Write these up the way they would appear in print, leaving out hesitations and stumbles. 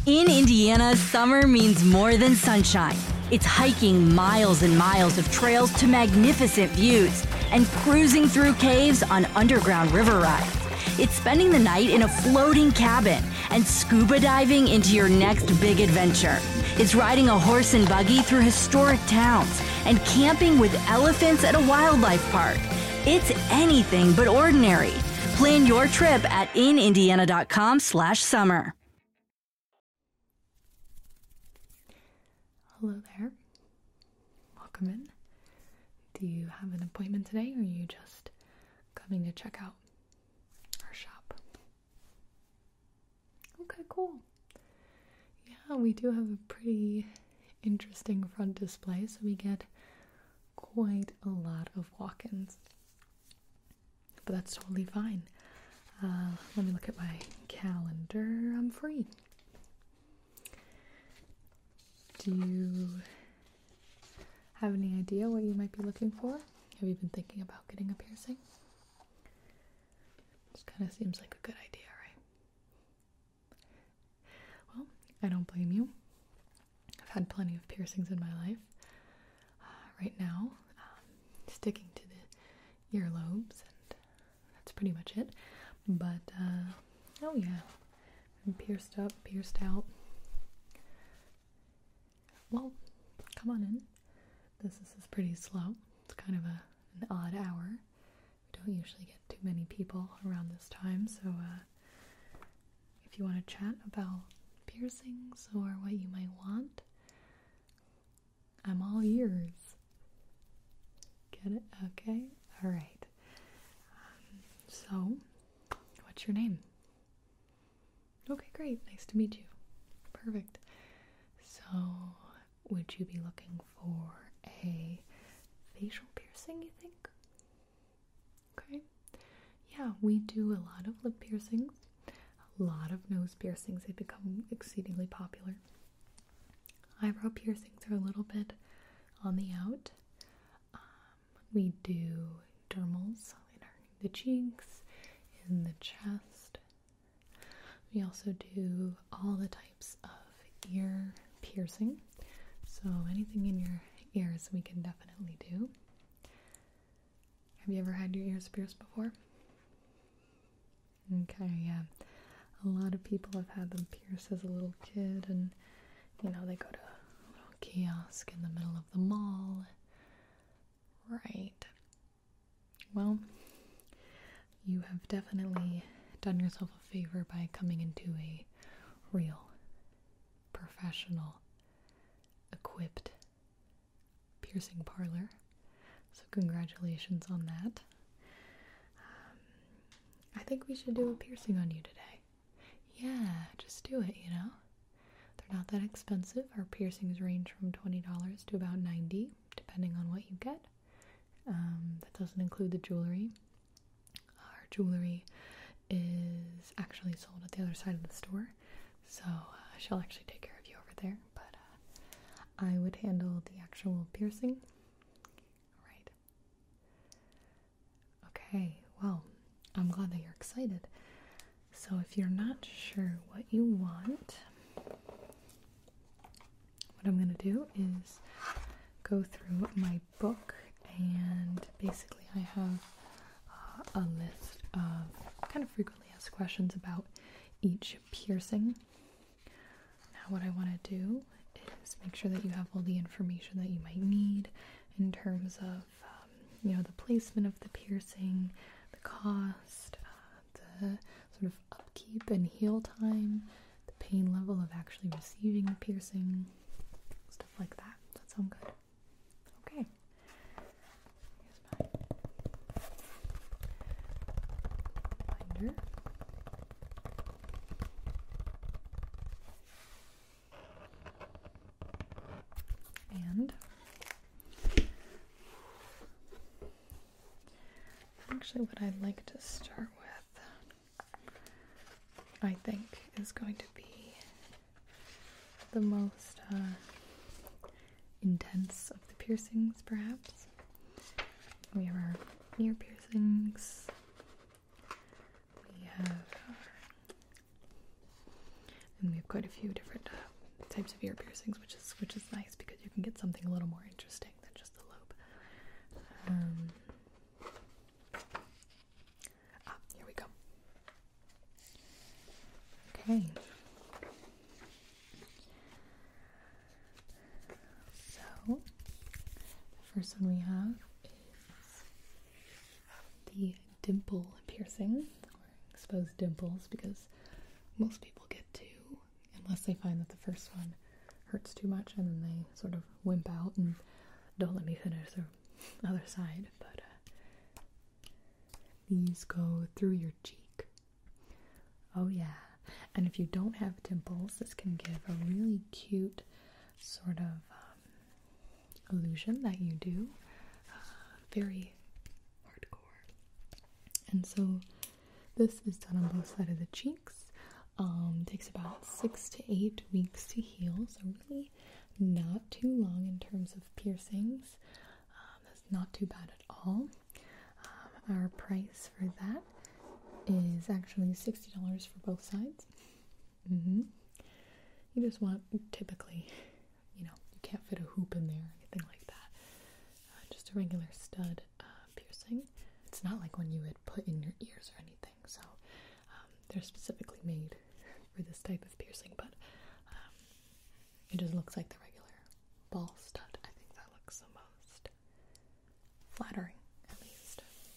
In Indiana, summer means more than sunshine. It's hiking miles and miles of trails to magnificent views and cruising through caves on underground river rides. It's spending the night in a floating cabin and scuba diving into your next big adventure. It's riding a horse and buggy through historic towns and camping with elephants at a wildlife park. It's anything but ordinary. Plan your trip at inindiana.com/summer. Hello there. Welcome in. Do you have an appointment today, or are you just coming to check out our shop? Okay, cool. Yeah, we do have a pretty interesting front display, so we get quite a lot of walk-ins. But that's totally fine. Let me look at my calendar. I'm free. Do you have any idea what you might be looking for? Have you been thinking about getting a piercing? This kind of seems like a good idea, right? Well, I don't blame you. I've had plenty of piercings in my life. Right now, sticking to the earlobes, and that's pretty much it. But, oh yeah, I'm pierced up, pierced out. Well, come on in. Business is pretty slow. It's kind of an odd hour. We don't usually get too many people around this time, so if you want to chat about piercings or what you might want, I'm all ears. Get it? Okay. All right. So, what's your name? Okay, great. Nice to meet you. Perfect. So, would you be looking for a facial piercing, you think? Okay. Yeah, we do a lot of lip piercings, a lot of nose piercings. They become exceedingly popular. Eyebrow piercings are a little bit on the out. We do dermals in the cheeks, in the chest. We also do all the types of ear piercing. So anything in your ears we can definitely do. Have you ever had your ears pierced before? Okay, yeah. A lot of people have had them pierced as a little kid, and you know, they go to a little kiosk in the middle of the mall. Right. Well, you have definitely done yourself a favor by coming into a real, professional, equipped piercing parlor. So congratulations on that. I think we should do a piercing on you today. Yeah, just do it, you know. They're not that expensive. Our piercings range from $20 to about $90, depending on what you get. That doesn't include the jewelry. Our jewelry is actually sold at the other side of the store, so she'll actually take care of you over there, but I would handle the actual piercing. Right. Okay, well, I'm glad that you're excited. So if you're not sure what you want, what I'm going to do is go through my book, and basically I have a list of kind of frequently asked questions about each piercing. Now what I want to do is make sure that you have all the information that you might need in terms of you know, the placement of the piercing, the cost, the sort of upkeep and heal time, the pain level of actually receiving the piercing, stuff like that. Does that sound good? Okay. Here's my binder. And actually what I'd like to start with, I think, is going to be the most intense of the piercings, perhaps. We have our ear piercings. We have And we have quite a few different types of ear piercings, which is nice because you can get something a little more interesting than just the lobe. Here we go. Okay. So, the first one we have is the dimple piercing, or exposed dimples, because most people get two, unless they find that the first one hurts too much, and then they sort of wimp out and don't let me finish the other side. But these go through your cheek. Oh yeah. And if you don't have dimples, this can give a really cute sort of illusion that you do. Very hardcore. And so this is done on both sides of the cheeks. Takes about 6 to 8 weeks to heal, so really not too long in terms of piercings. That's not too bad at all. Our price for that is actually $60 for both sides. You just want, typically, you can't fit a hoop in there or anything like that. Just a regular stud piercing. It's not like one you would put in your ears or anything, so they're specifically made for this type of piercing, but it just looks like the regular ball stud. I think that looks the most flattering, at least.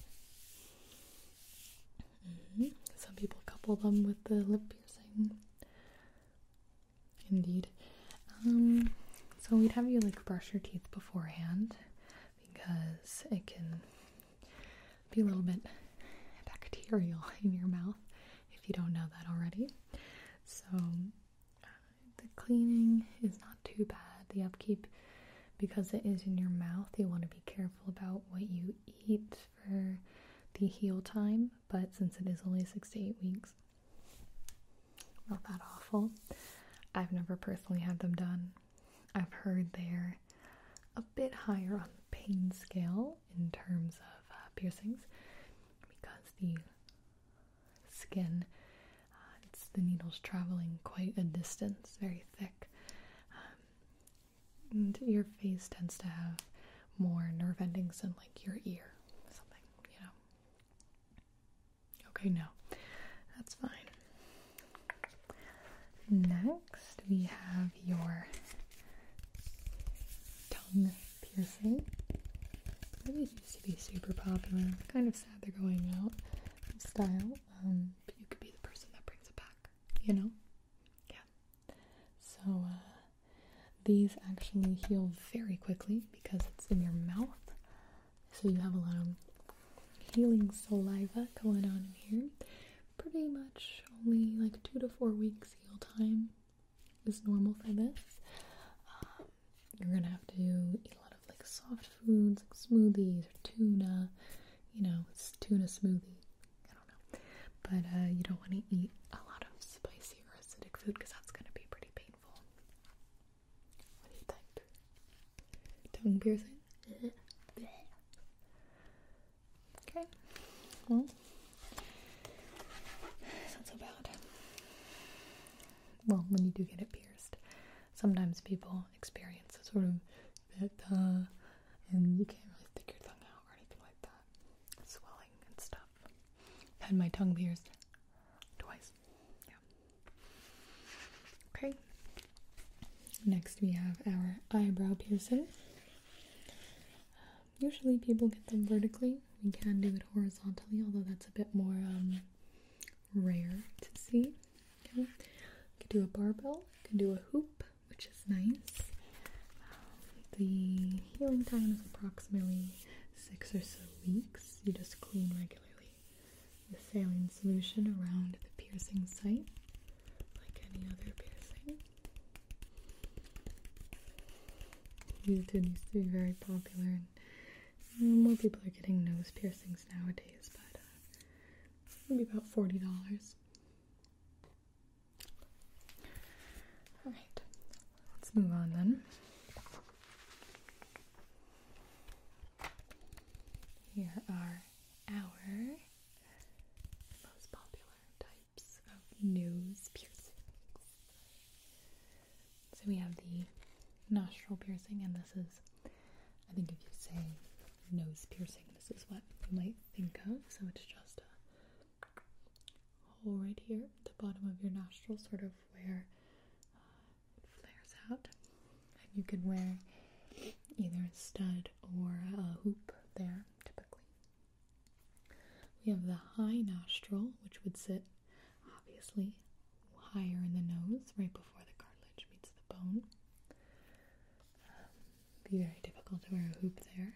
Some people couple them with the lip piercing. Indeed. So we'd have you brush your teeth beforehand, because it can be a little bit bacterial in your mouth if you don't know that already. So the cleaning is not too bad. The upkeep, because it is in your mouth, you want to be careful about what you eat for the heal time, but since it is only 6 to 8 weeks, not that awful. I've never personally had them done. I've heard they're a bit higher on the pain scale in terms of piercings, because the skin, the needle's traveling quite a distance, very thick, and your face tends to have more nerve endings than your ear or something, Okay, no, that's fine. Next, we have your tongue piercing. These used to be super popular. Kind of sad they're going out of style, but you could be the person that brings it back, Yeah. So, these actually heal very quickly because it's in your mouth. So you have a lot of healing saliva going on in here. Pretty much only 2 to 4 weeks heal time is normal for this. You're gonna have to eat a lot of soft foods, smoothies, or tuna. It's tuna smoothie. I don't know. But you don't want to eat a lot of spicy or acidic food because that's gonna be pretty painful. What do you think? Tongue piercing? Okay. Well, it's not so bad. Well, when you do get it pierced, sometimes people experience a sort of and you can't really stick your tongue out or anything like that. Swelling and stuff. I've had my tongue pierced twice. Yeah. Okay. Next we have our eyebrow piercing. Usually people get them vertically. We can do it horizontally, although that's a bit more rare to see. Okay. You can do a barbell, you can do a hoop, which is nice. The healing time is approximately 6 or so weeks. You just clean regularly with saline solution around the piercing site, like any other piercing. These two used to be very popular, and more people are getting nose piercings nowadays, but maybe about $40. Alright, let's move on then. Here are our most popular types of nose piercings. Then we have the nostril piercing, and this is, I think if you say nose piercing, this is what you might think of. So it's just a hole right here at the bottom of your nostril, sort of where it flares out. And you can wear either a stud or a hoop there, typically. We have the high nostril, which would sit, obviously, higher in the nose, right before the cartilage meets the bone. Be very difficult to wear a hoop there.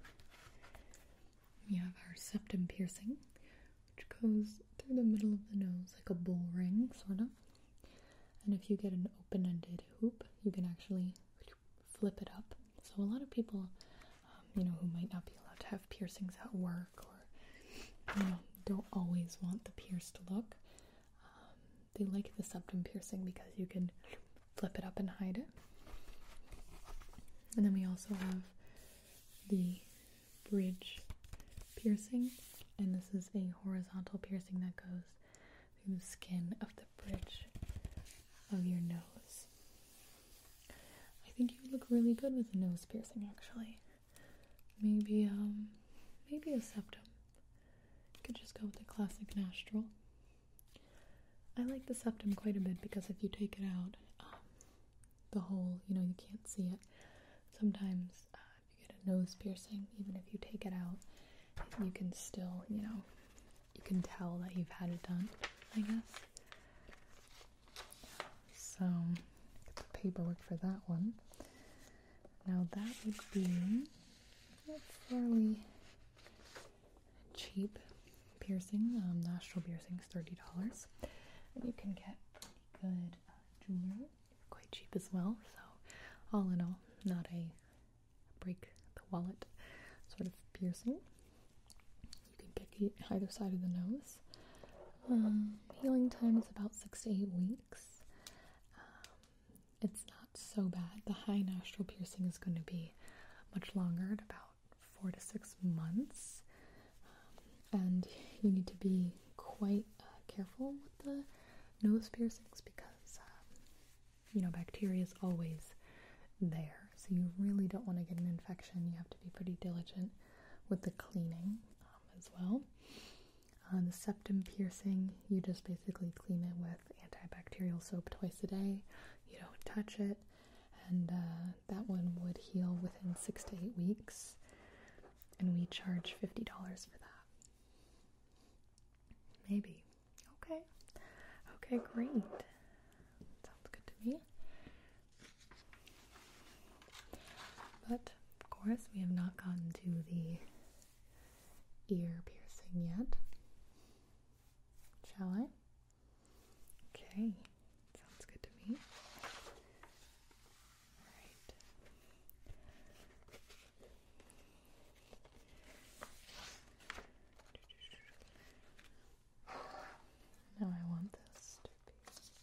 We have our septum piercing, which goes through the middle of the nose like a bull ring, sort of. And if you get an open-ended hoop, you can actually flip it up. So a lot of people, who might not be allowed to have piercings at work or, don't always want the pierced look, they like the septum piercing because you can flip it up and hide it. And then we also have the bridge piercing, and this is a horizontal piercing that goes through the skin of the bridge of your nose. I think you look really good with a nose piercing, actually. Maybe a septum. You could just go with the classic nostril. I like the septum quite a bit because if you take it out, the hole, you can't see it. Sometimes if you get a nose piercing, even if you take it out, you can still, you can tell that you've had it done, I guess. So, get the paperwork for that one. Now that would be a fairly cheap piercing. Nostril piercing is $30. And you can get pretty good jewelry, quite cheap as well. So, all in all, not a break the wallet sort of piercing. You can pick either side of the nose. Healing time is about 6 to 8 weeks. It's not so bad. The high nostril piercing is going to be much longer, at about 4 to 6 months. And you need to be quite careful with the nose piercings because, bacteria is always there. So you really don't want to get an infection. You have to be pretty diligent with the cleaning as well. The septum piercing, you just basically clean it with antibacterial soap twice a day. You don't touch it. And that one would heal within 6 to 8 weeks. And we charge $50 for that. Maybe. Okay. Okay, great. Sounds good to me. But, of course, we have not gotten to the ear piercing yet. Shall I? Okay. Sounds good to me. Alright. Now I want this to be...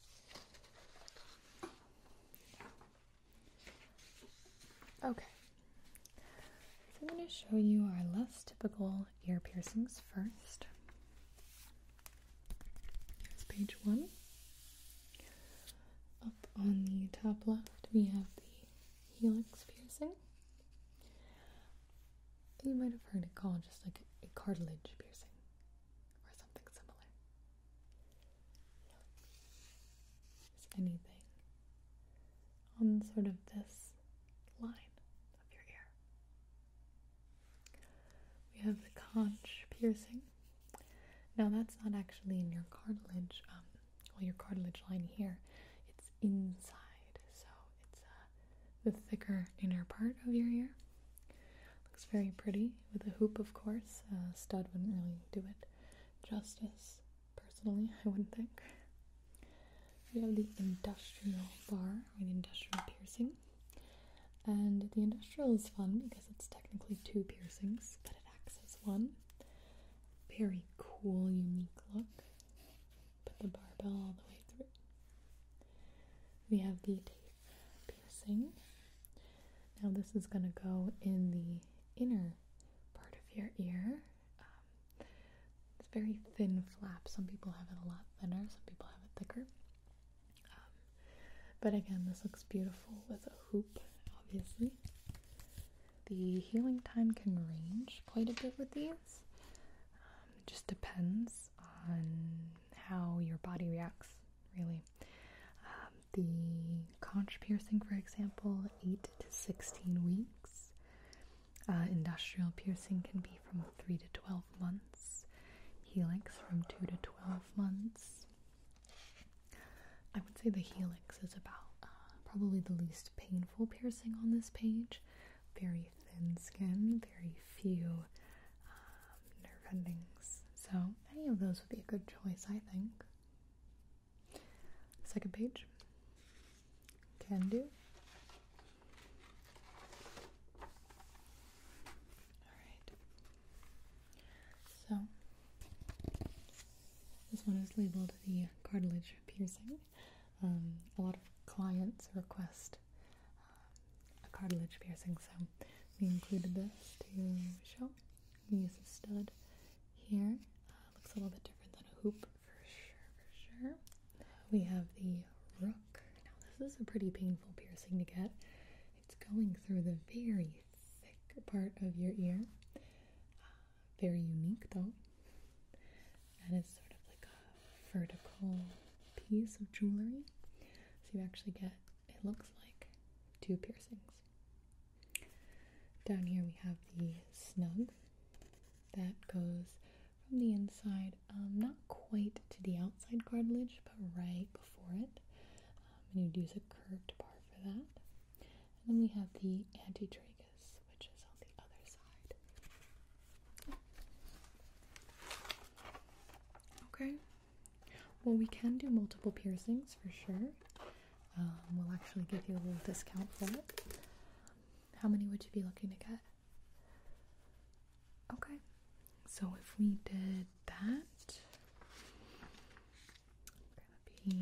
Okay. So I'm going to show you our less typical ear piercings first. Here's page 1. Up on the top left, we have the helix piercing. You might have heard it called just like a cartilage piercing or something similar. Just anything on sort of this line of your ear. We have the conch piercing. Now that's not actually in your cartilage, your cartilage line here. It's inside, so it's the thicker inner part of your ear. Looks very pretty with a hoop, of course. Stud wouldn't really do it justice, personally, I wouldn't think. We have the industrial bar, or the industrial piercing. And the industrial is fun because it's technically 2 piercings, but it acts as one. Very cool, unique look. Put the barbell all the way through. We have the teeth piercing. Now this is going to go in the inner part of your ear. It's very thin flap. Some people have it a lot thinner, some people have it thicker. But again, this looks beautiful with a hoop, obviously. The healing time can range quite a bit with these. It just depends on how your body reacts, really. The conch piercing, for example, 8 to 16 weeks. Industrial piercing can be from 3 to 12 months. Helix from 2 to 12 months. I would say the helix is about probably the least painful piercing on this page. Very thin skin, very few nerve endings. So any of those would be a good choice, I think. Second page. Can do. Alright. So this one is labeled the cartilage piercing. A lot of clients request a cartilage piercing, so we included this to show. We use a stud here. Looks a little bit different than a hoop for sure. We have the rook. Now this is a pretty painful piercing to get. It's going through the very thick part of your ear. Very unique though. And it's sort of like a vertical piece of jewelry. So you actually get, it looks like 2 piercings. Down here we have the snug that goes from the inside, not quite to the outside cartilage, but right before it. And you'd use a curved bar for that. And then we have the antitragus, which is on the other side. Okay. Well, we can do multiple piercings for sure. We'll actually give you a little discount for it. How many would you be looking to get? Okay. So if we did that, okay,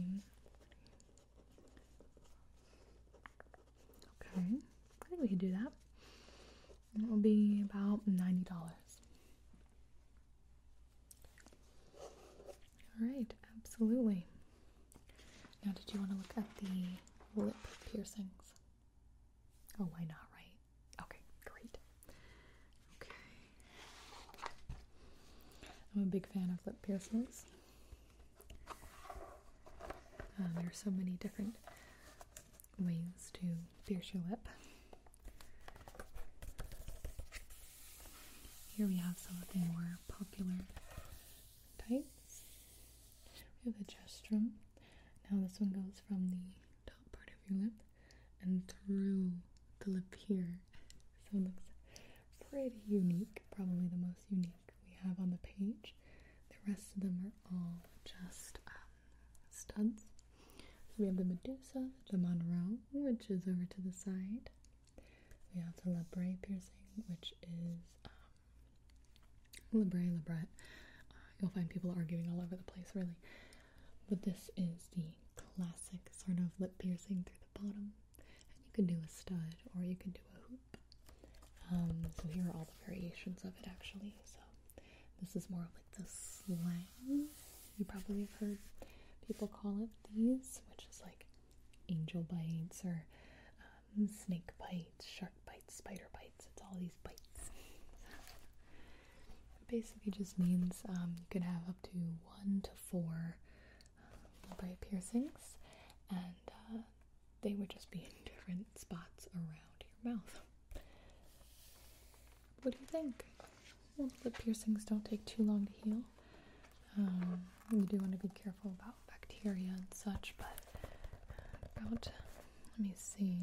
I think we could do that. It will be about $90. Alright, absolutely. Now, did you want to look at the lip piercings? Oh, why not, right? Okay, great. Okay. I'm a big fan of lip piercings. There are so many different ways to pierce your lip. Here we have some of the more popular types. We have the Gestrum. Now this one goes from the top part of your lip and through the lip here. So it looks pretty unique, probably the most unique we have on the page. The rest of them are all just studs. So we have the Medusa, the Monroe, which is over to the side. We have the Labret piercing, which is Labret. You'll find people arguing all over the place, really. But this is the classic sort of lip piercing through the bottom. And you can do a stud or you can do a hoop. So here are all the variations of it actually. So this is more of like the slang. You probably have heard people call it these, which is like angel bites or snake bites, shark bites, spider bites. It's all these bites. It basically just means you can have up to 1 to 4 Labret piercings, and they would just be in different spots around your mouth. What do you think? Well, lip piercings don't take too long to heal. You do want to be careful about bacteria and such, but let me see,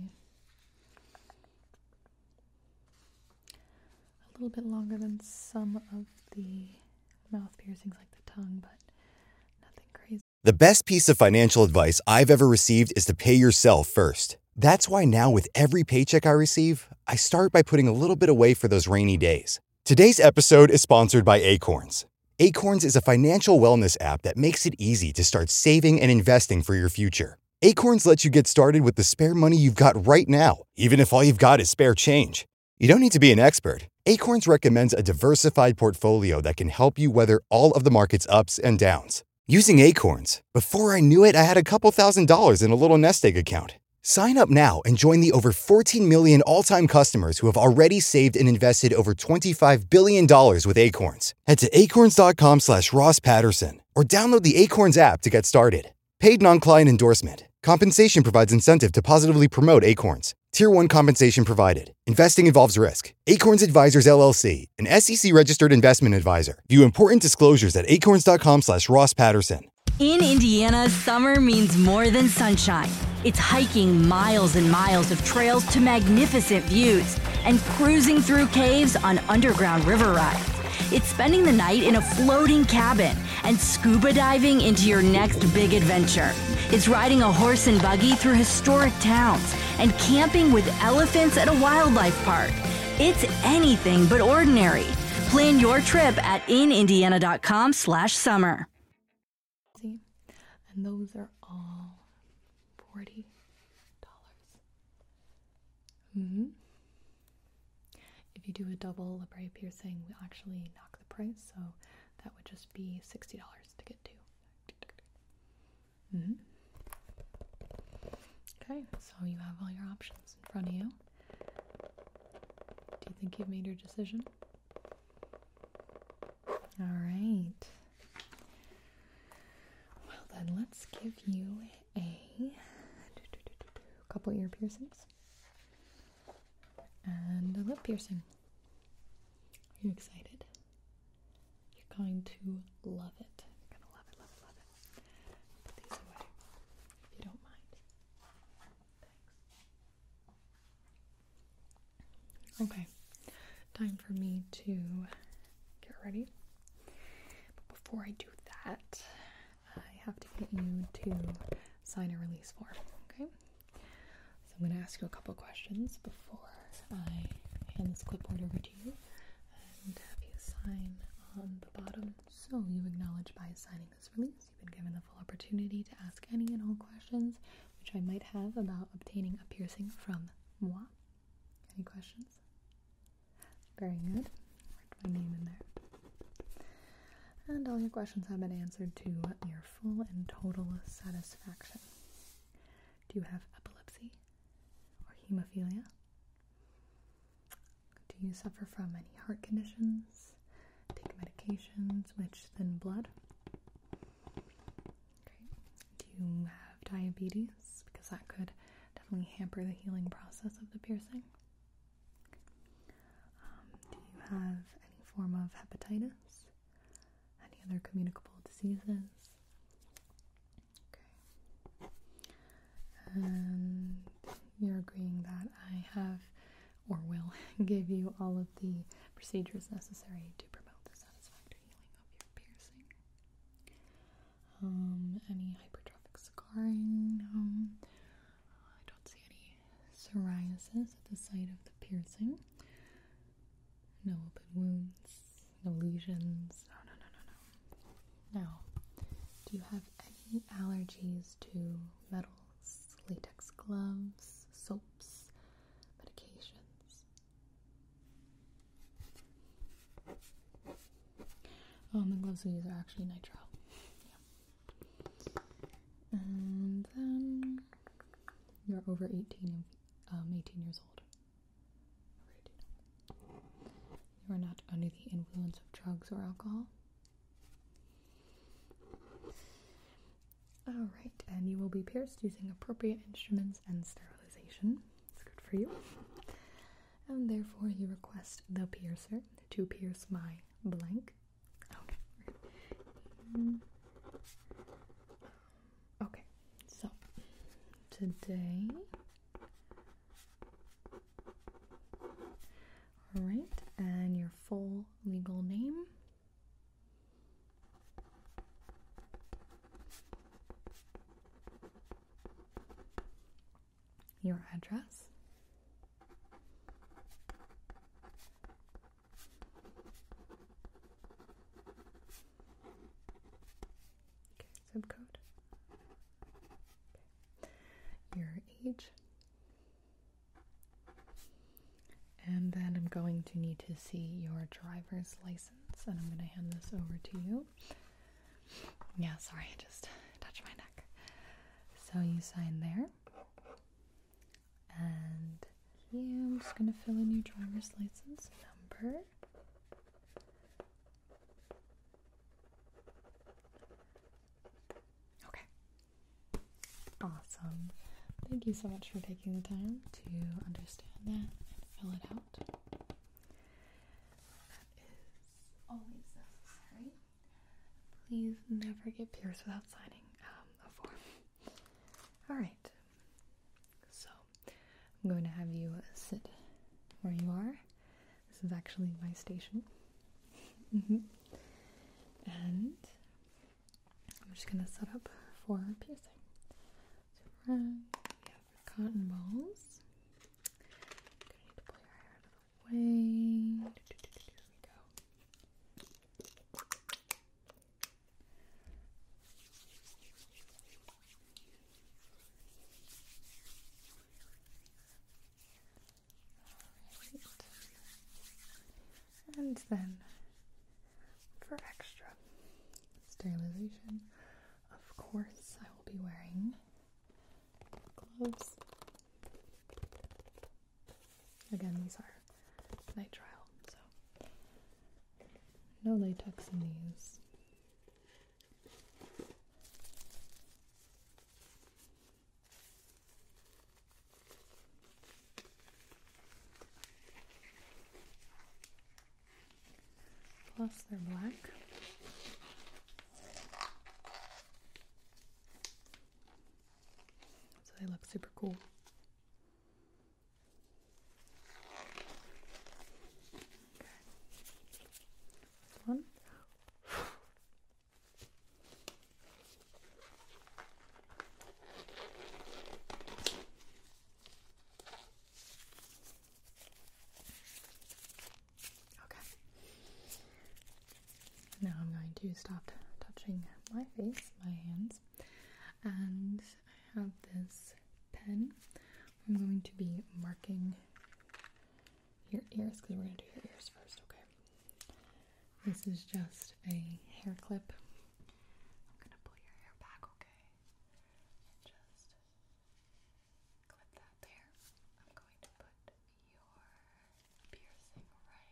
a little bit longer than some of the mouth piercings like the tongue, but nothing crazy. The best piece of financial advice I've ever received is to pay yourself first. That's why now with every paycheck I receive, I start by putting a little bit away for those rainy days. Today's episode is sponsored by Acorns. Acorns is a financial wellness app that makes it easy to start saving and investing for your future. Acorns lets you get started with the spare money you've got right now, even if all you've got is spare change. You don't need to be an expert. Acorns recommends a diversified portfolio that can help you weather all of the market's ups and downs. Using Acorns, before I knew it, I had a couple $1,000s in a little nest egg account. Sign up now and join the over 14 million all-time customers who have already saved and invested over $25 billion with Acorns. Head to acorns.com/Ross Patterson or download the Acorns app to get started. Paid non-client endorsement. Compensation provides incentive to positively promote Acorns. Tier 1 compensation provided. Investing involves risk. Acorns Advisors LLC, an SEC-registered investment advisor. View important disclosures at acorns.com/Ross Patterson. In Indiana, summer means more than sunshine. It's hiking miles and miles of trails to magnificent views and cruising through caves on underground river rides. It's spending the night in a floating cabin and scuba diving into your next big adventure. It's riding a horse and buggy through historic towns and camping with elephants at a wildlife park. It's anything but ordinary. Plan your trip at inindiana.com/summer. And those are all $40. If you do a double labret piercing, we actually knock the price, so that would just be $60 to get two. Okay, so you have all your options in front of you. Do you think you've made your decision? All right. Well, then let's give you a couple ear piercings and a lip piercing. Are you excited? You're going to love it. You're going to love it, love it, love it. Put these away, if you don't mind. Thanks. Okay, time for me to get ready. But before I do that, I have to get you to sign a release form, okay? So I'm going to ask you a couple questions before I hand this clipboard over to you and have you sign on the bottom. So you acknowledge by signing this release you've been given the full opportunity to ask any and all questions which I might have about obtaining a piercing from moi. Any questions? Very good. Write my name in there. And all your questions have been answered to your full and total satisfaction. Do you have epilepsy or hemophilia? Do you suffer from any heart conditions? Take medications which thin blood? Okay. Do you have diabetes? Because that could definitely hamper the healing process of the piercing. Do you have any form of hepatitis? Any other communicable diseases? Okay. And you're agreeing that I have or will give you all of the procedures necessary to promote the satisfactory healing of your piercing. Any hypertrophic scarring? I don't see any psoriasis at the site of the piercing. No open wounds, no lesions. No. Now, do you have any allergies to metals, latex gloves, soaps, medications? The gloves we use are actually nitrile. Yeah. And then you're over 18 years old. You are not under the influence of drugs or alcohol. Alright, and you will be pierced using appropriate instruments and sterilization. It's good for you. And therefore you request the piercer to pierce my blank. Okay. Okay, so today, alright, and your full legal name. Your address. Okay, zip code. Okay. Your age. And then I'm going to need to see your driver's license, and I'm going to hand this over to you. Yeah, sorry, I just touched my neck. So you sign there. And here I'm just going to fill in your driver's license number. Okay. Awesome. Thank you so much for taking the time to understand that and fill it out. That is always necessary. Please never get pierced without signing a form. Alright. So, I'm going to have you sit where you are. This is actually my station. And I'm just going to set up for piercing. So, we have cotton balls. I'm going to need to pull your hair out of the way. Here we go. Alright. And then, for extra sterilization, of course, I will be wearing gloves. Again, these are nitrile, so no latex in these. Plus, they're black. So they look super cool. Okay. This one. Okay. Now I'm going to stop touching my face, my hands, and I have this pen. I'm going to be marking your ears because we're going to do your ears first, okay? This is just a hair clip. I'm going to pull your hair back, okay? And just clip that there. I'm going to put your piercing right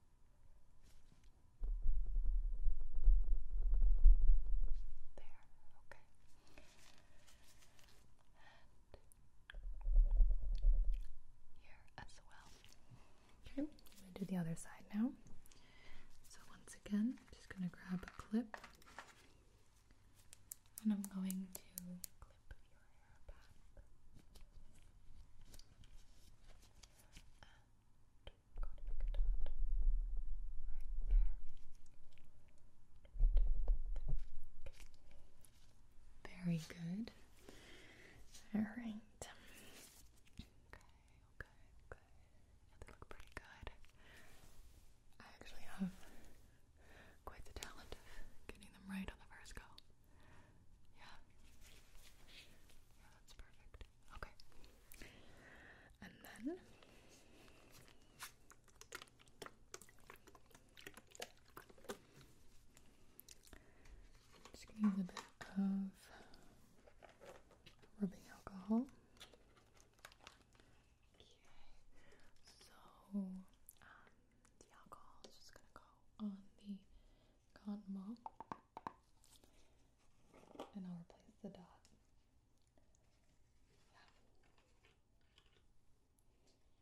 there, okay? Here as well. Okay, I'm going to do the other side now. So once again, I'm just going to grab a clip and I'm going to clip your hair back. And I'm going to make a dot right there. Very good. Alright. Okay. They look pretty good. I actually have quite the talent of getting them right on the first go. Yeah. Yeah, that's perfect. Okay. And then just gonna use a bit of rubbing alcohol. Okay. So the alcohol is just gonna go on the cotton ball, and I'll replace the dot.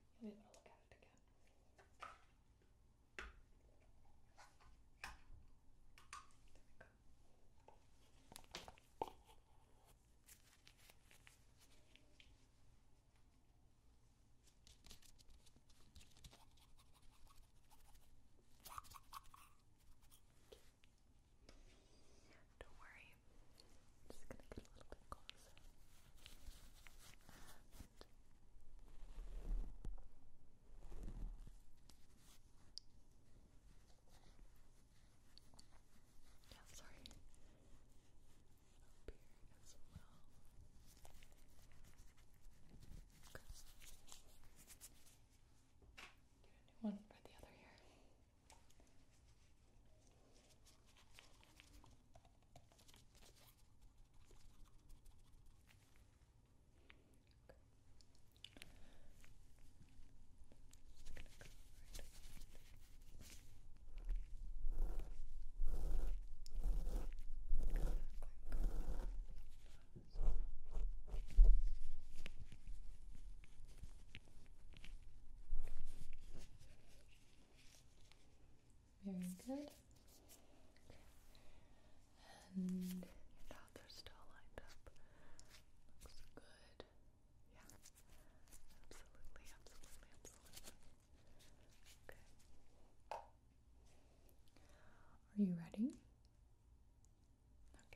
Are you ready? Okay.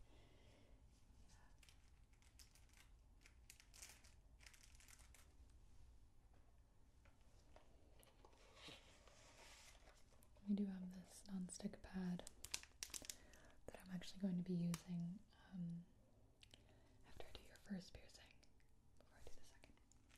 We do have this non-stick pad that I'm actually going to be using after I do your first piercing, before I do the second.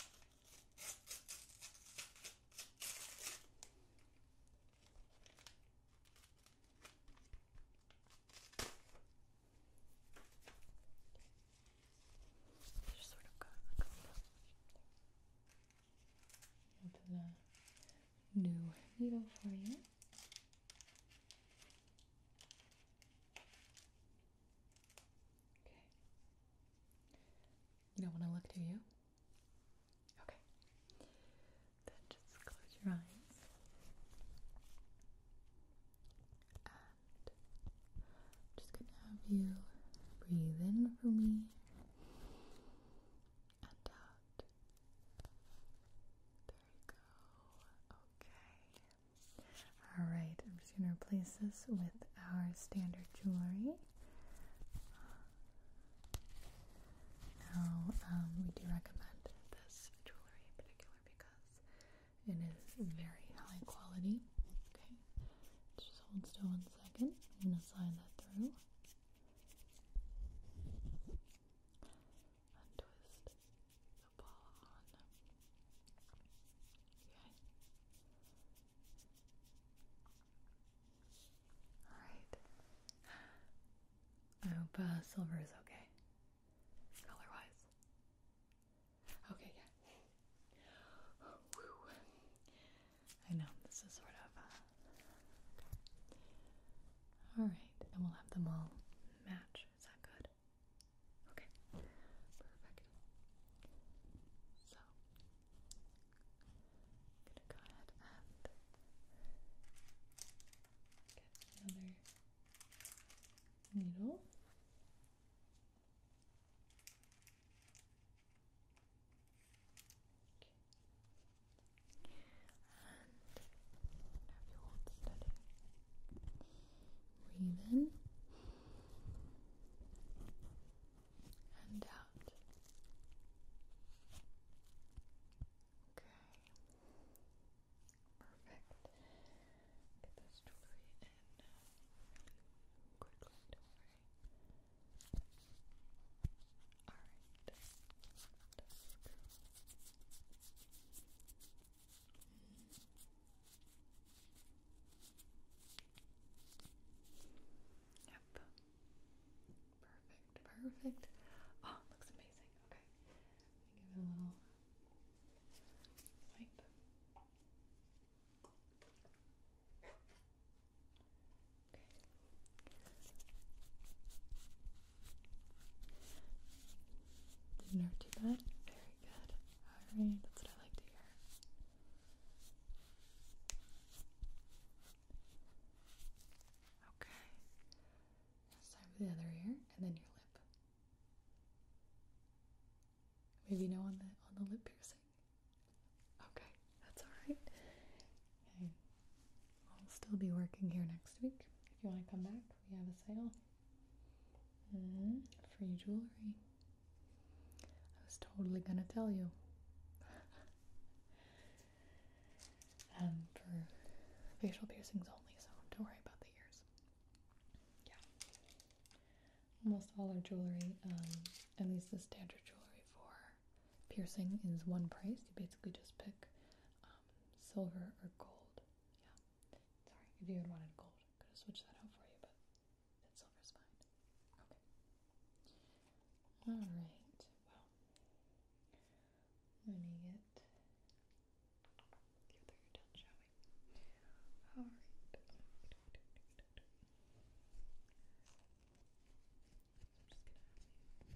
Just sort of go like open a new needle for you. Okay. You don't want to look, do you? Okay. Then just close your eyes. And I'm just going to have you breathe in for me and out. There you go. Okay. Alright, I'm just going to replace this with our standard jewelry. Now, we do recommend this jewelry in particular because it is very high quality. Okay, just hold still 1 second. I'm going to slide that through. Untwist the ball on. Okay. Alright. I hope silver is okay. Color-wise. Okay, yeah. Whew. I know, this is sort of Alright, and we'll have them all match. Is that good? Okay. Perfect. So I'm gonna go ahead and get another needle. And have you hold steady. Breathe in and out. Okay. Perfect. Get this jewelry in really quickly, don't worry. Alright. Yep. Perfect. Oh, it looks amazing. Okay. Let me give it a little swipe. Okay. Didn't hurt too bad. Very good. Alright, that's what I like to hear. Okay. This time with the other ear, and then your lip. Maybe no on the lip piercing. Okay, that's alright. Okay. I'll still be working here next week. If you want to come back, we have a sale. Free jewelry. I was totally gonna tell you. For facial piercings only, so don't worry about the ears. Yeah. Almost all our jewelry, at least the standard jewelry for piercing, is one price. You basically just pick silver or gold. Yeah. Sorry, if you had wanted gold, I could have switched that out for you, but silver's fine. Okay. Alright, well, let me get the other ear done, shall we? Alright. I'm just gonna have you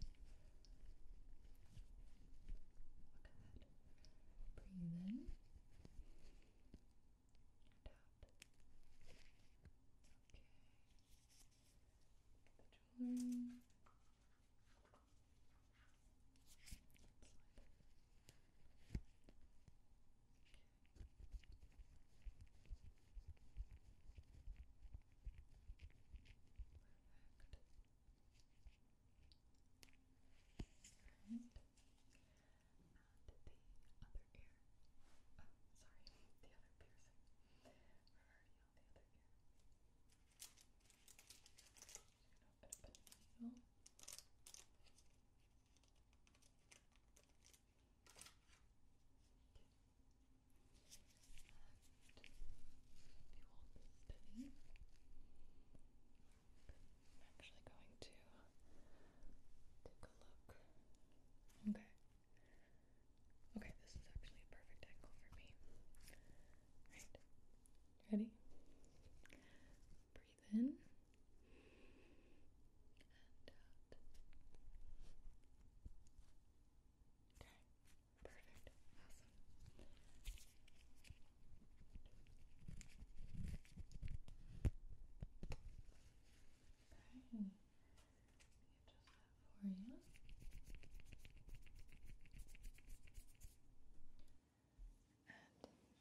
look ahead. Breathe in and out. Okay. Get the jewelry.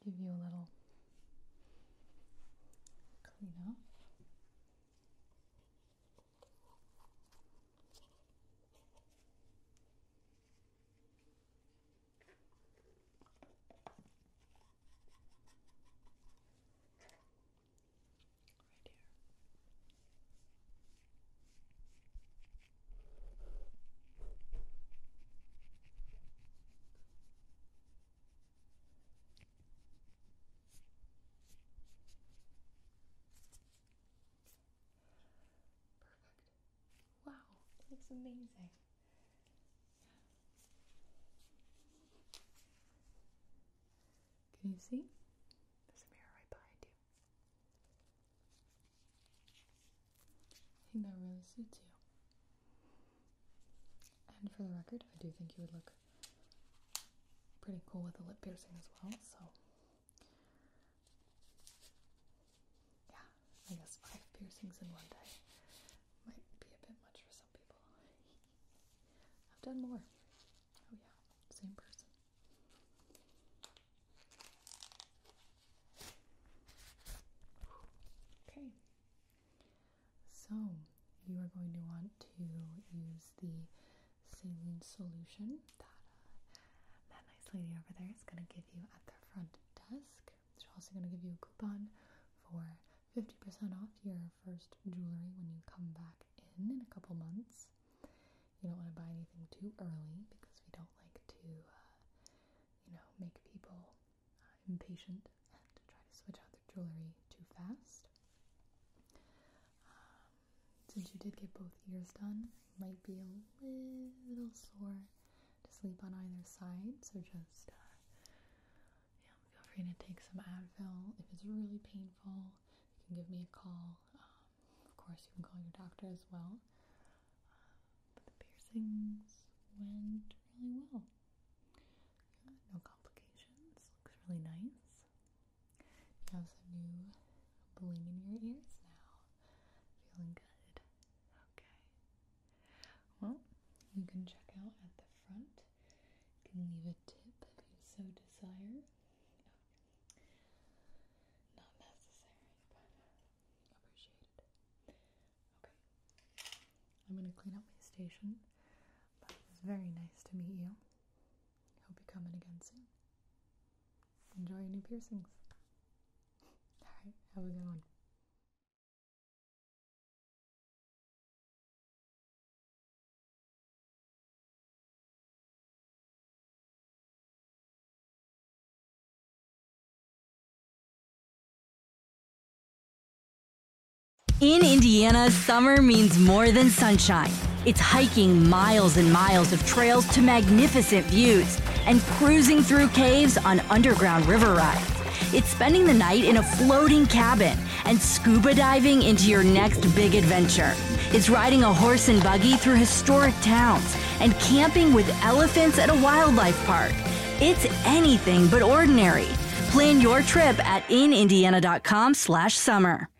give you a little clean up. Wow, that looks amazing. Can you see? There's a mirror right behind you. I think that really suits you. And for the record, I do think you would look pretty cool with a lip piercing as well, so yeah, I guess 5 piercings in one day might be a bit much for some people. I've done more. Oh yeah, same person. Okay, so you are going to want to use the saline solution that nice lady over there is going to give you at the front desk. She's also going to give you a coupon for 50% off your first jewelry when you come back in a couple months. You don't want to buy anything too early because we don't like to, make people impatient and try to switch out their jewelry too fast. Since you did get both ears done, you might be a little sore to sleep on either side, so just feel free to take some Advil. If it's really painful, you can give me a call. Of course, you can call your doctor as well. But the piercings went really well. No complications. Looks really nice. You have some new bling in your ears now. Feeling good. Okay. Well, you can check out at the front. You can leave a tip if you so desire. Not necessary, but appreciated. Okay. I'm going to clean up my station, but it was very nice to meet you. Hope you come in again soon. Enjoy your new piercings. Alright, have a good one. In Indiana, summer means more than sunshine. It's hiking miles and miles of trails to magnificent views and cruising through caves on underground river rides. It's spending the night in a floating cabin and scuba diving into your next big adventure. It's riding a horse and buggy through historic towns and camping with elephants at a wildlife park. It's anything but ordinary. Plan your trip at inindiana.com/summer.